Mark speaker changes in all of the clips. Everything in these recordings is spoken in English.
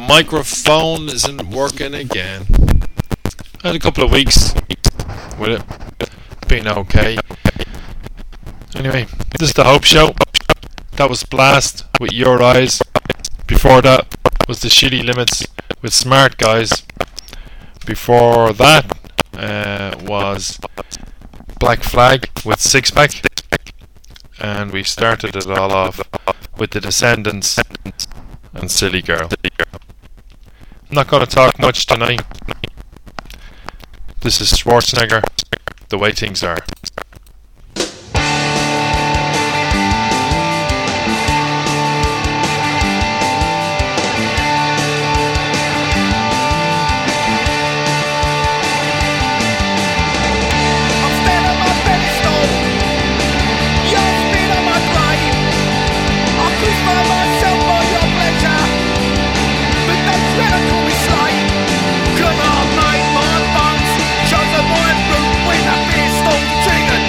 Speaker 1: microphone isn't working again. I had a couple of weeks with it being okay. Anyway, this is the Hope Show. That was Blast with Your Eyes. Before that was the Shitty Limits with Smart Guys. Before that was Black Flag with Six Pack. And we started it all off with The Descendants and Silly Girl. I'm not going to talk much tonight. This is Schwarzenegger, The Way Things Are.
Speaker 2: Come on, mate, my buns. Shows a white root with a pistol trigger.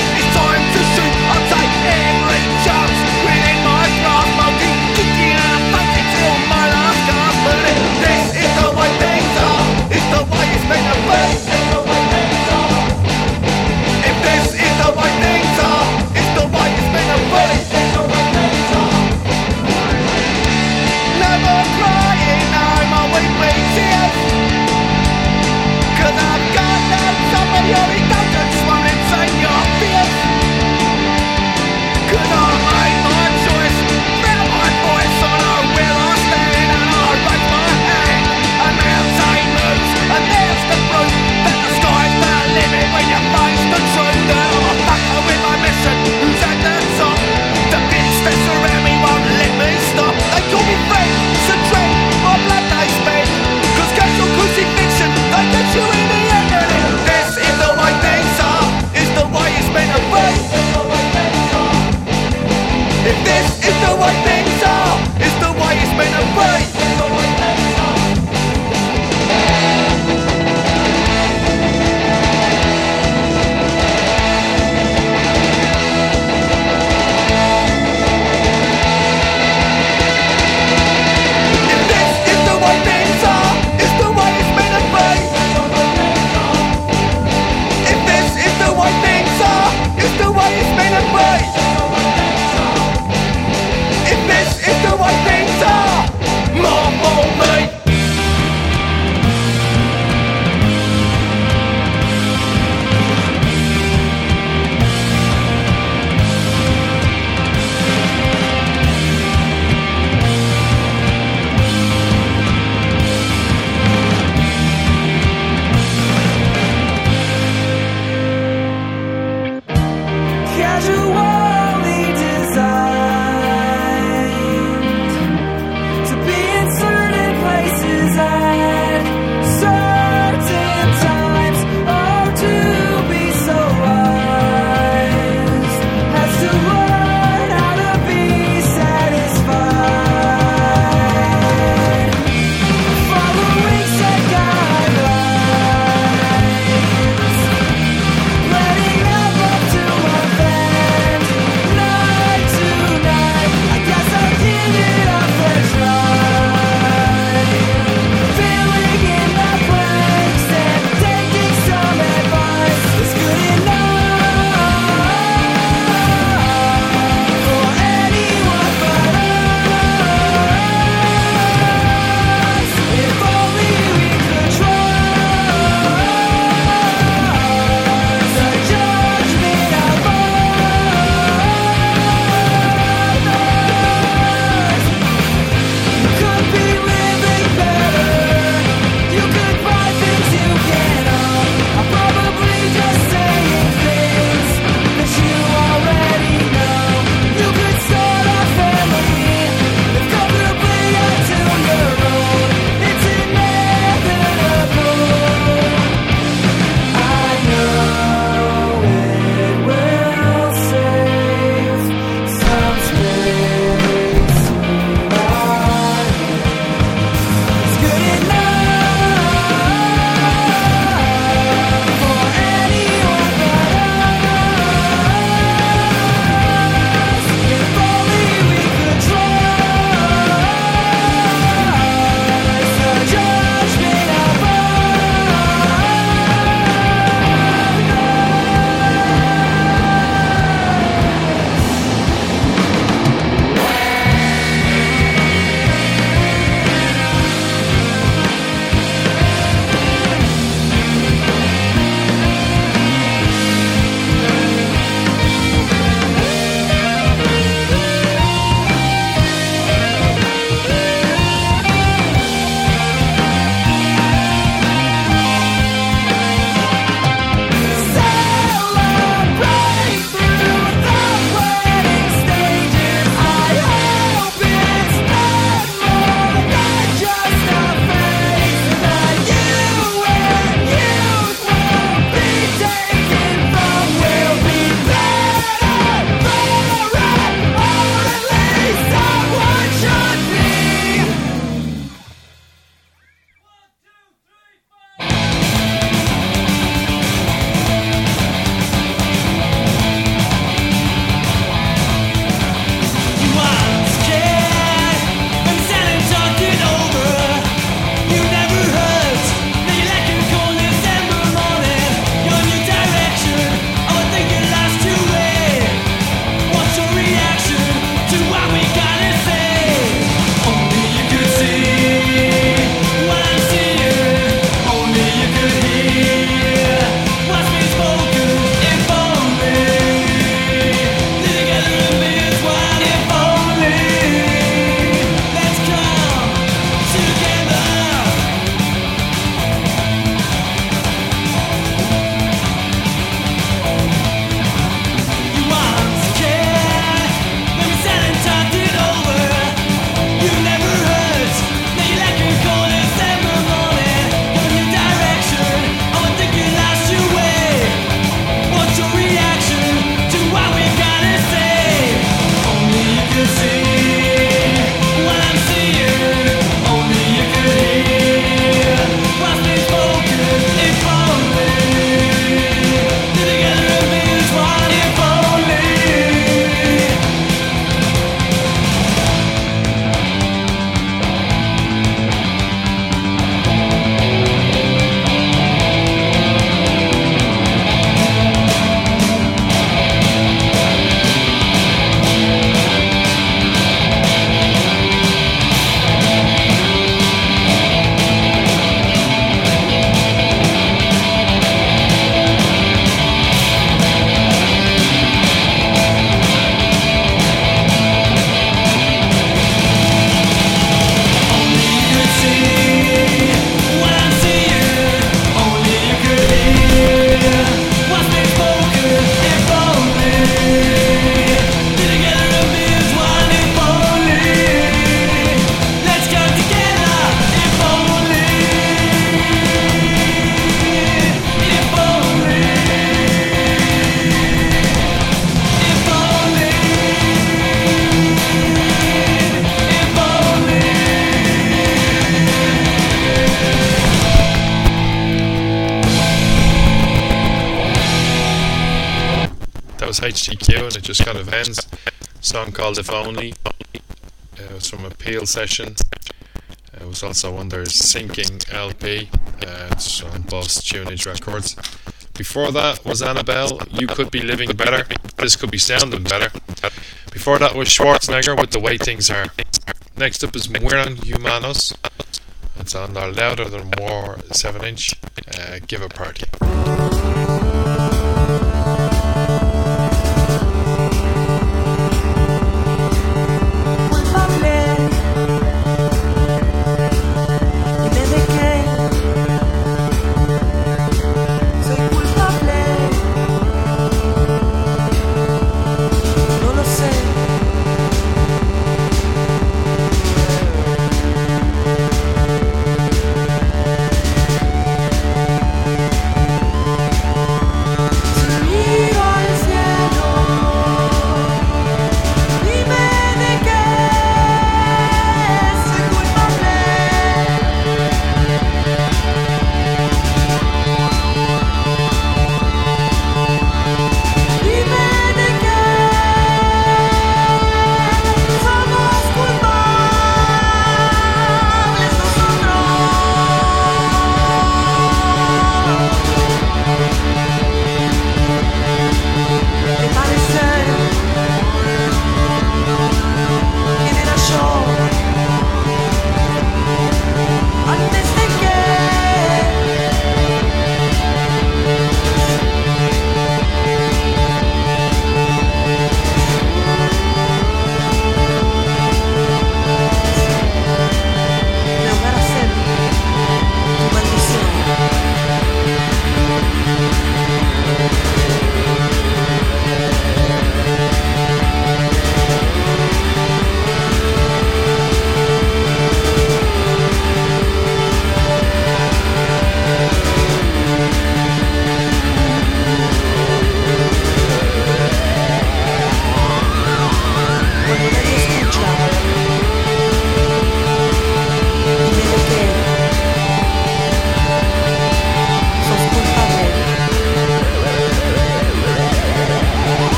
Speaker 1: was HTQ, and it just kind of ends. Song called If Only. It was from a Peel session. It was also on their Sinking LP. It's on Boss Tunage Records. Before that was Annabelle, You Could Be Living Better. This could be sounding better. Before that was Schwarzenegger with The Way Things Are. Next up is Mueran Humanos. It's on their Louder Than War 7-inch. Give a Party.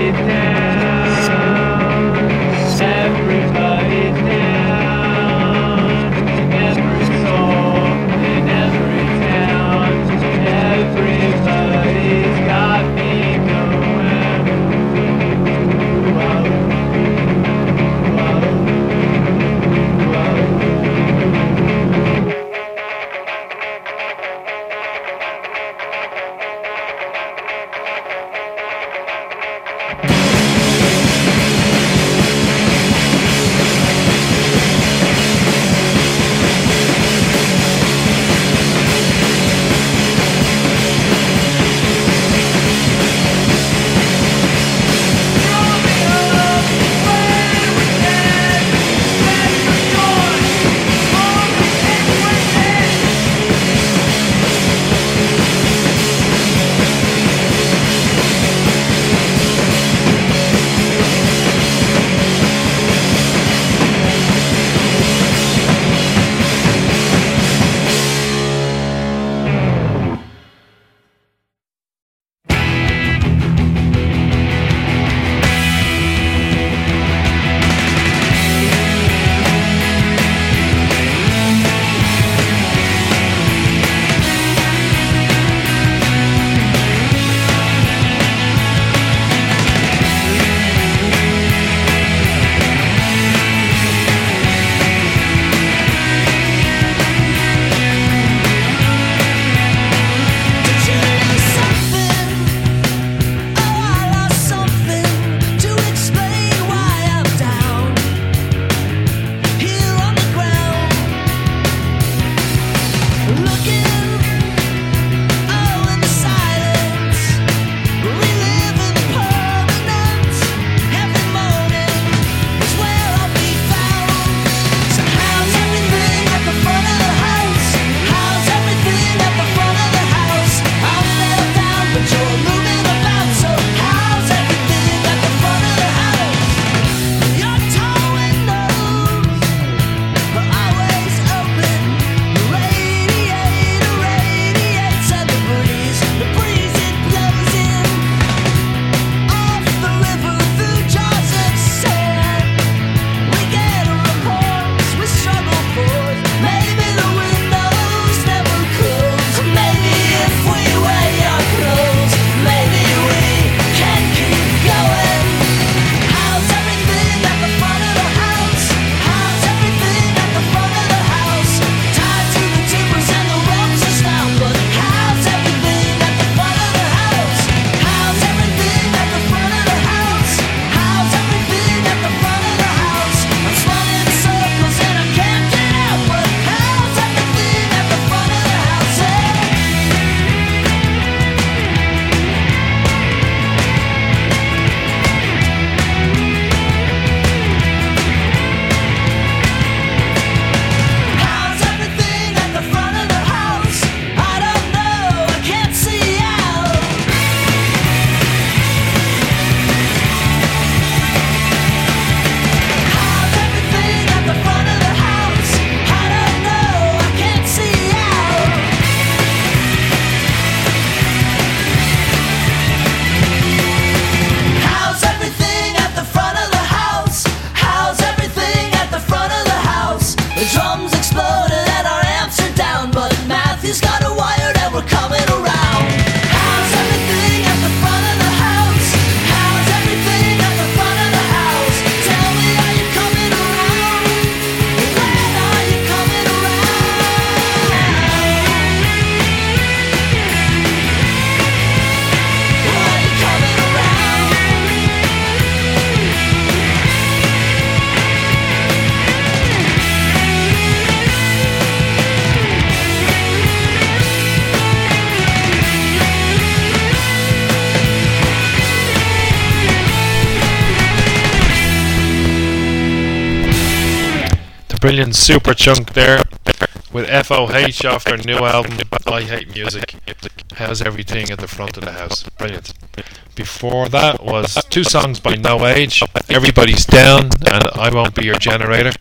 Speaker 1: Brilliant super chunk there with FOH off their new album I Hate Music. How's Everything at the Front of the House? Brilliant. Before that was two songs by No Age, Everybody's Down and I Won't Be Your Generator.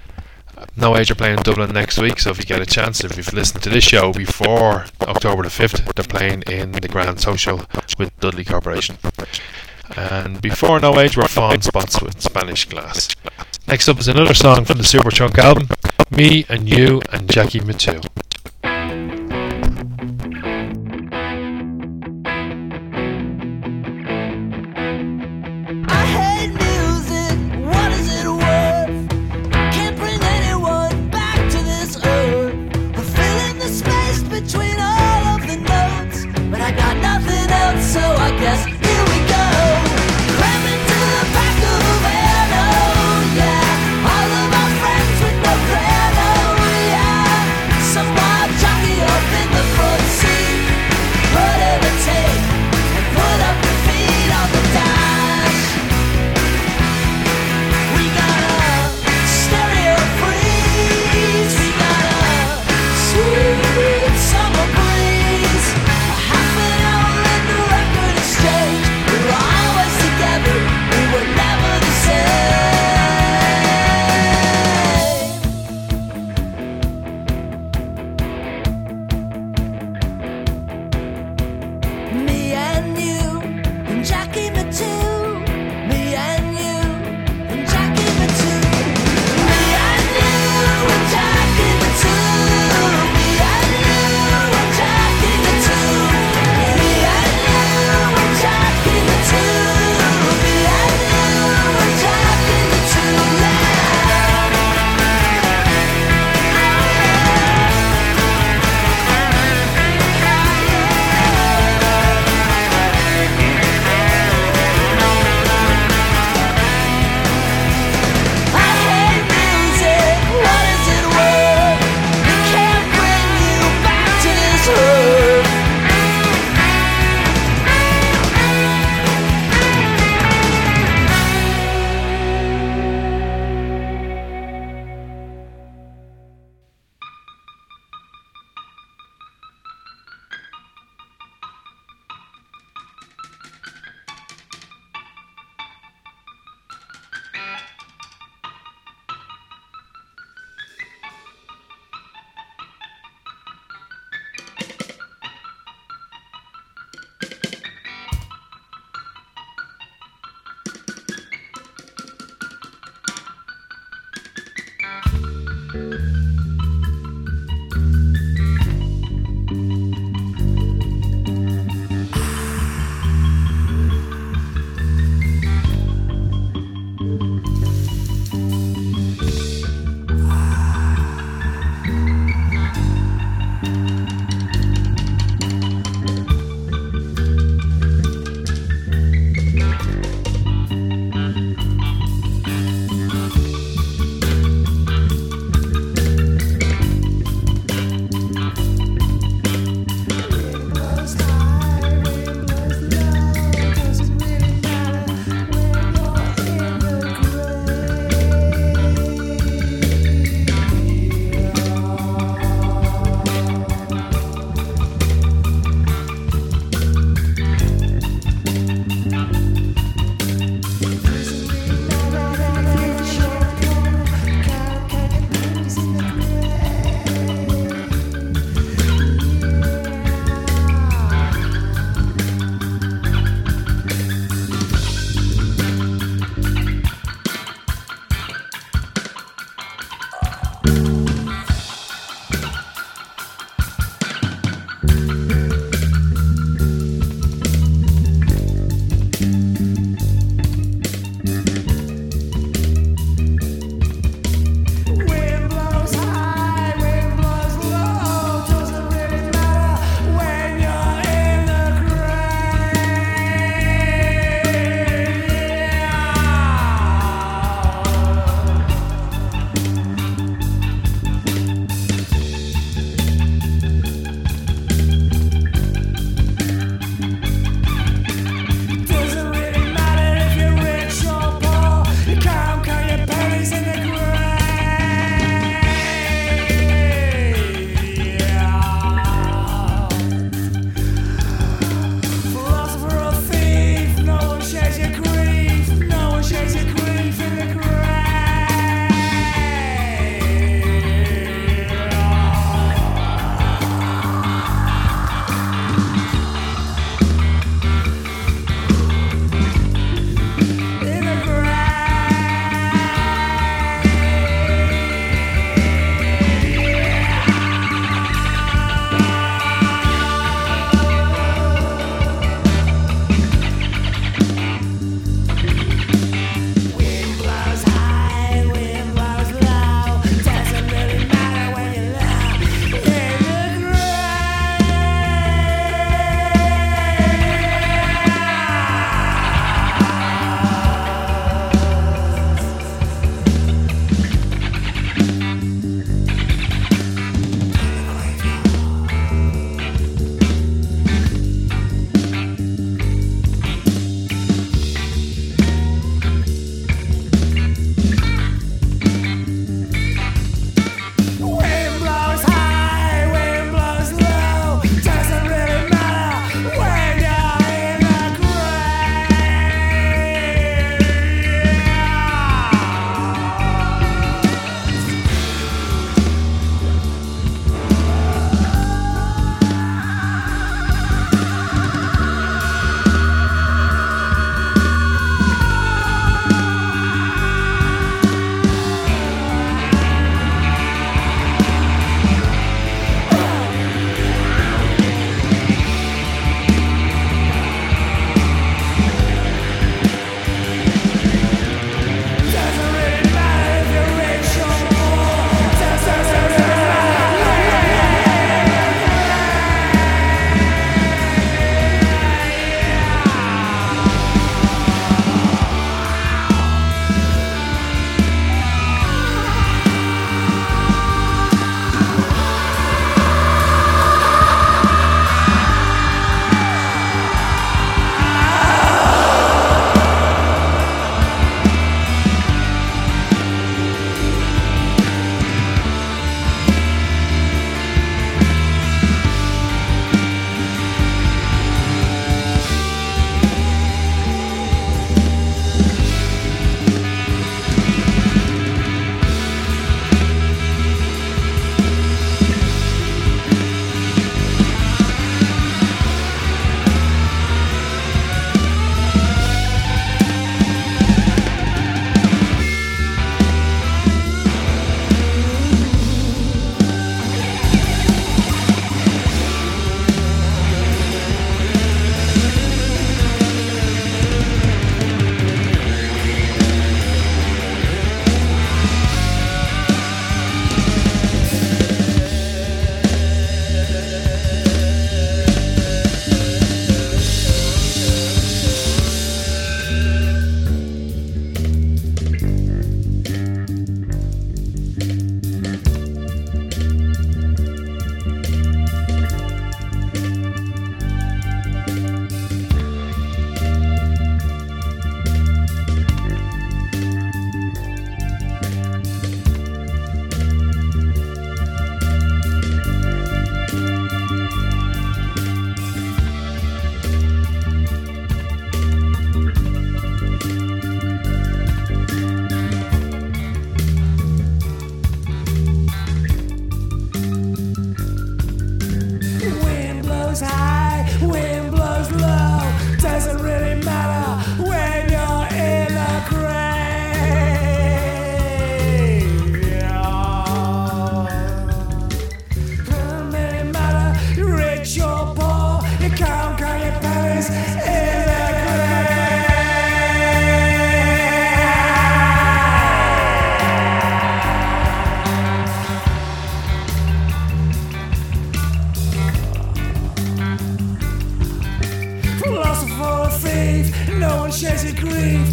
Speaker 1: No Age are playing in Dublin next week, so if you get a chance, if you've listened to this show before October the 5th, they're playing in the Grand Social with Dudley Corporation. And before No Age were Fawn Spots with Spanish Glass. Next up is another song from the Superchunk album, Me and You and Jackie Matu.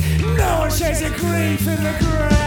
Speaker 2: No one shares a grief in the grave.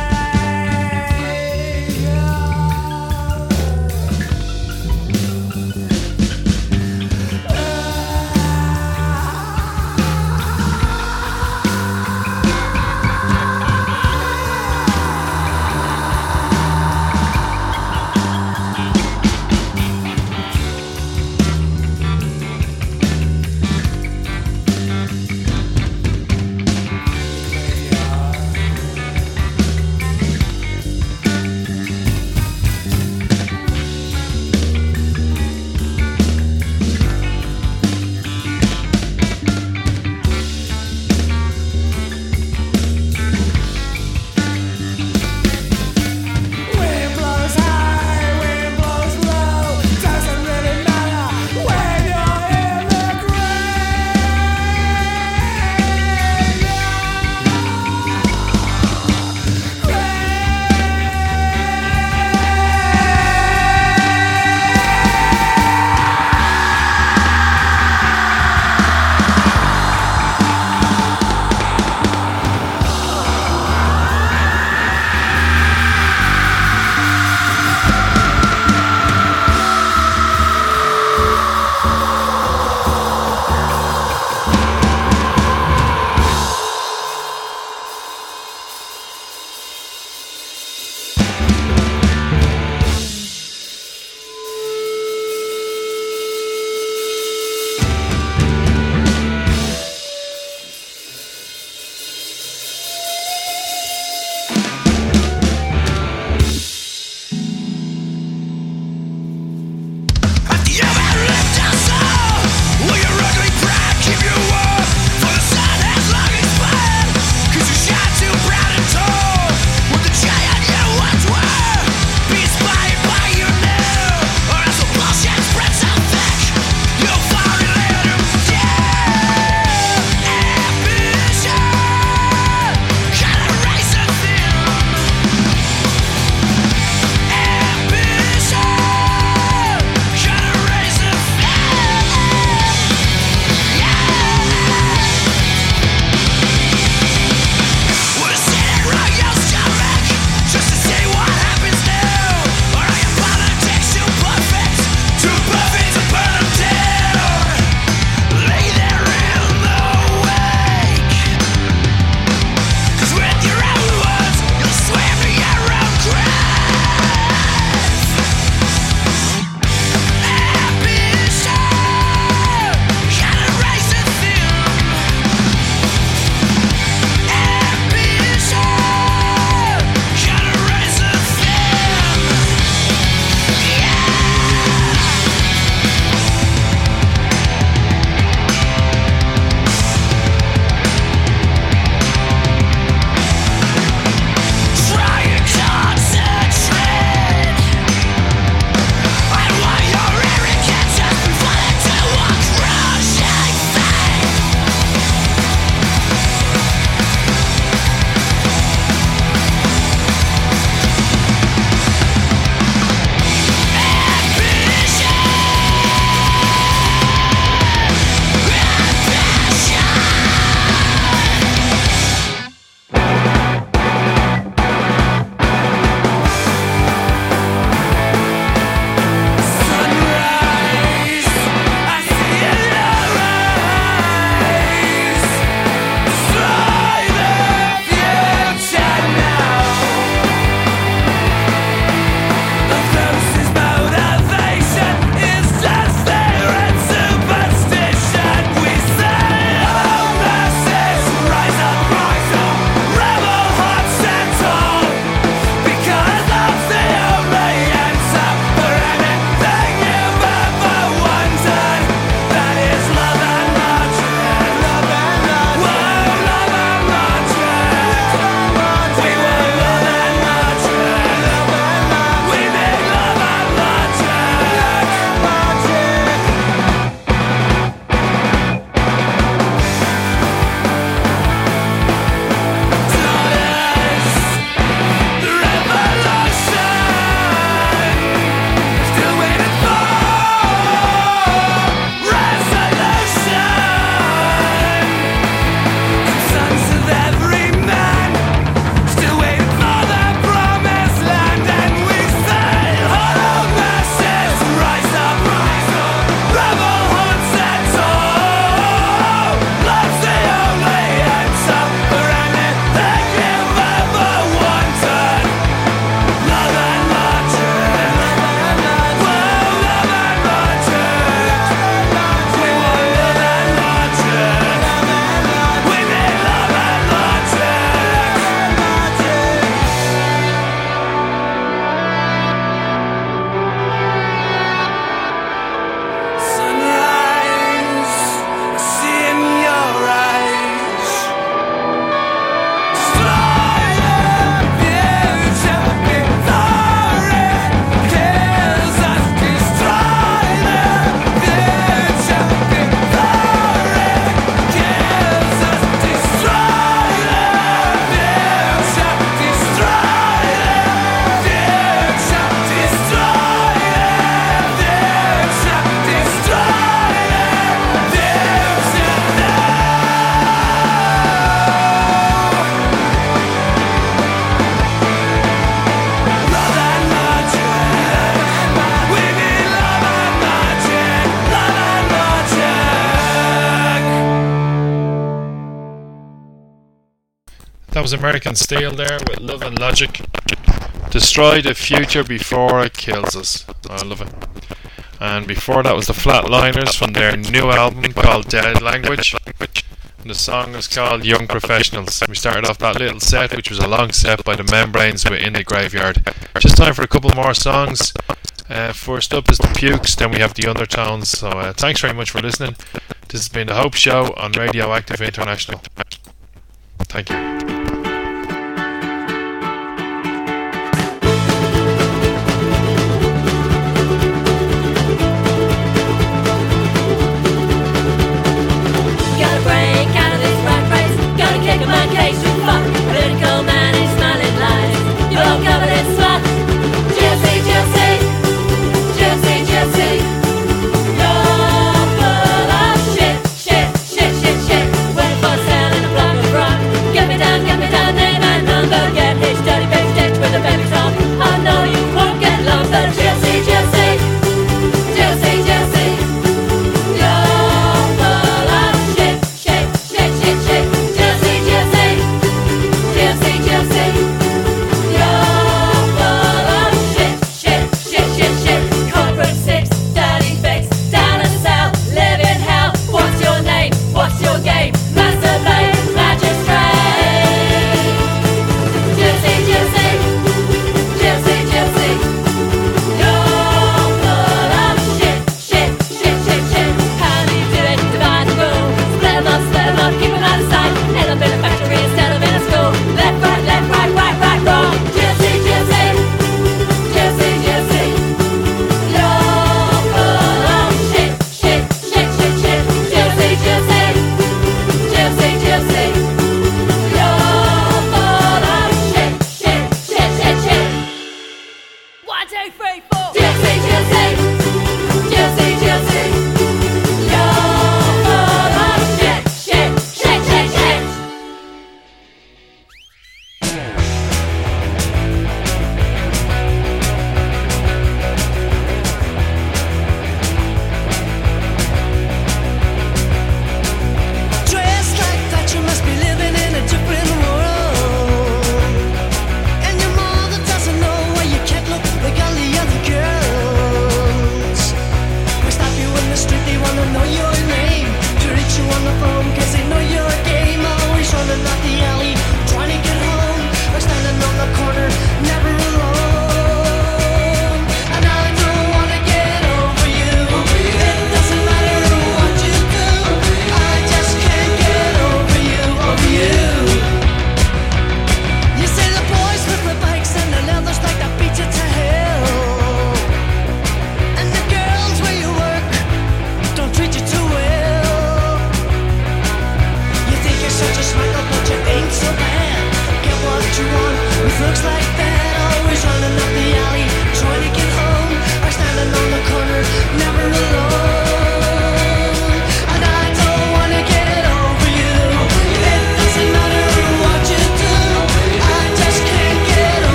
Speaker 1: That was American Steel there with Love and Logic. Destroy the future before it kills us. Oh, I love it. And before that was the Flatliners from their new album called Dead Language. And the song is called Young Professionals. We started off that little set, which was a long set by the Membranes with In the Graveyard. Just time for a couple more songs. First up is the Pukes, then we have the Undertones. So thanks very much for listening. This has been the Hope Show on Radioactive International. Thank you.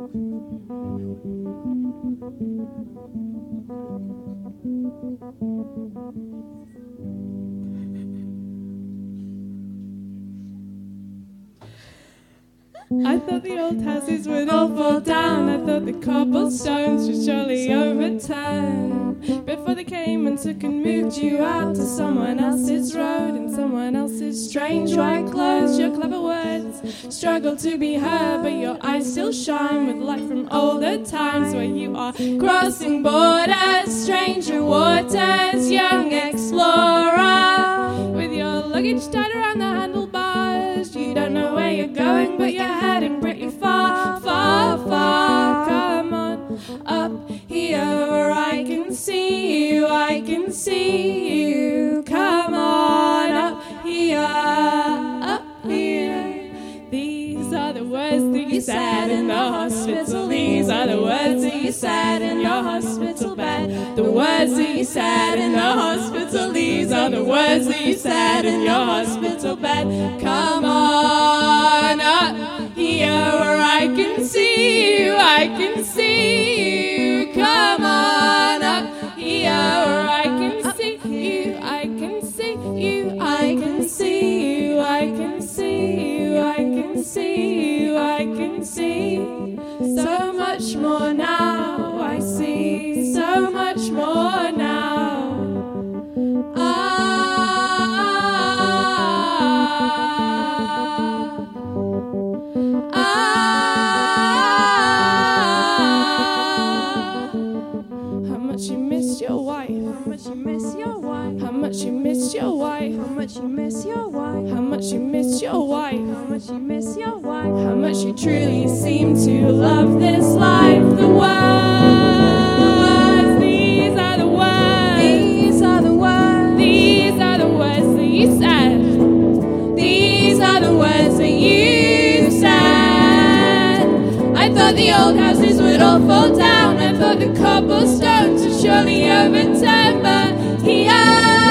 Speaker 3: I thought the old houses would all fall down. I thought the cobblestones would surely overturn before they came and took and moved you out to someone else's road and someone else's strange white clothes. Your clever words struggle to be heard, but your eyes still shine with light from older times where you are crossing borders, stranger waters, young explorer. With your luggage tied around the handlebars, you don't know where you're going, but you're heading pretty far, far, far. Come on up here where I can see you, I can see you. Come on up here, up here. These are the words that you said in the hospital. These are the words that you said in your hospital bed. The words that you said in the hospital. These are the words that you said in your hospital bed. Come on up here where I can see you, I can see you. Come on up here where I can see you, I can see you, I can see you, I can see you, I can see you, I can see so much more now. I see so much more now. How much you miss your wife? How much you miss your wife? How much you miss your wife? How much you miss your wife? How much you miss your wife? How much you miss your wife? How much you truly seem to love this life. The words, these are the words. These are the words. These are the words that you said. These are the words that you said. I thought the old houses would all fall down. I thought the cobblestones would surely overturn, but here